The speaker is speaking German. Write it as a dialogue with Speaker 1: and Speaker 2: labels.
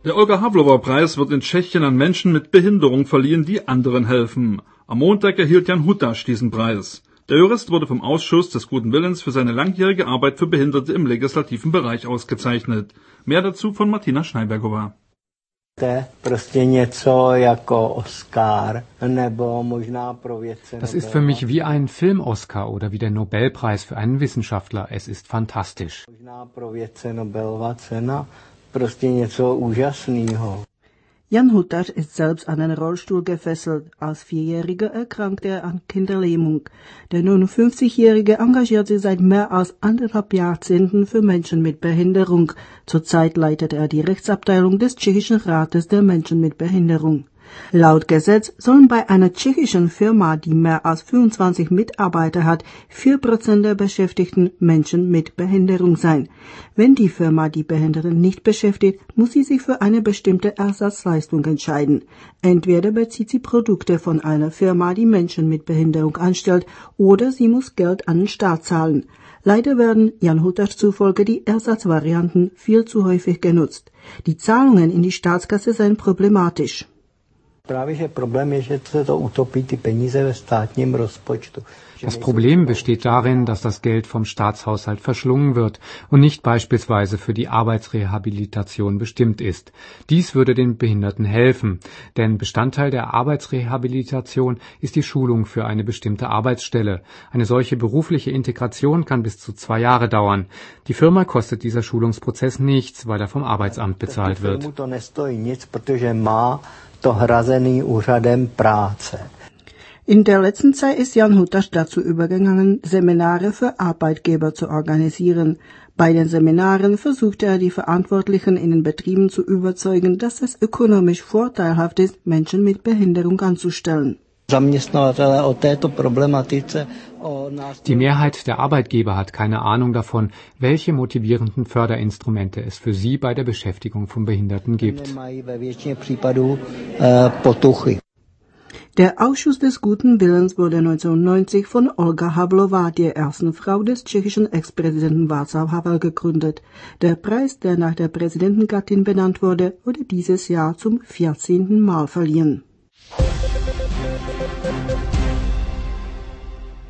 Speaker 1: Der Olga-Havlova-Preis wird in Tschechien an Menschen mit Behinderung verliehen, die anderen helfen. Am Montag erhielt Jan Hutáš diesen Preis. Der Jurist wurde vom Ausschuss des Guten Willens für seine langjährige Arbeit für Behinderte im legislativen Bereich ausgezeichnet. Mehr dazu von Martina Schneibergova.
Speaker 2: Das ist für mich wie ein Film-Oscar oder wie der Nobelpreis für einen Wissenschaftler. Es ist fantastisch.
Speaker 3: Jan Hutáš ist selbst an einen Rollstuhl gefesselt. Als Vierjähriger erkrankte er an Kinderlähmung. Der 59-Jährige engagiert sich seit mehr als 1,5 Jahrzehnten für Menschen mit Behinderung. Zurzeit leitet er die Rechtsabteilung des Tschechischen Rates der Menschen mit Behinderung. Laut Gesetz sollen bei einer tschechischen Firma, die mehr als 25 Mitarbeiter hat, 4% der Beschäftigten Menschen mit Behinderung sein. Wenn die Firma die Behinderten nicht beschäftigt, muss sie sich für eine bestimmte Ersatzleistung entscheiden. Entweder bezieht sie Produkte von einer Firma, die Menschen mit Behinderung anstellt, oder sie muss Geld an den Staat zahlen. Leider werden Jan Hutáš zufolge die Ersatzvarianten viel zu häufig genutzt. Die Zahlungen in die Staatskasse seien problematisch.
Speaker 2: Das Problem besteht darin, dass das Geld vom Staatshaushalt verschlungen wird und nicht beispielsweise für die Arbeitsrehabilitation bestimmt ist. Dies würde den Behinderten helfen, denn Bestandteil der Arbeitsrehabilitation ist die Schulung für eine bestimmte Arbeitsstelle. Eine solche berufliche Integration kann bis zu 2 Jahre dauern. Die Firma kostet dieser Schulungsprozess nichts, weil er vom Arbeitsamt bezahlt wird.
Speaker 3: In der letzten Zeit ist Jan Hutáš dazu übergegangen, Seminare für Arbeitgeber zu organisieren. Bei den Seminaren versuchte er, die Verantwortlichen in den Betrieben zu überzeugen, dass es ökonomisch vorteilhaft ist, Menschen mit Behinderung anzustellen.
Speaker 2: Die Mehrheit der Arbeitgeber hat keine Ahnung davon, welche motivierenden Förderinstrumente es für sie bei der Beschäftigung von Behinderten gibt.
Speaker 3: Der Ausschuss des Guten Willens wurde 1990 von Olga Havlova, der ersten Frau des tschechischen Ex-Präsidenten Václav Havel, gegründet. Der Preis, der nach der Präsidentengattin benannt wurde, dieses Jahr zum 14. Mal verliehen.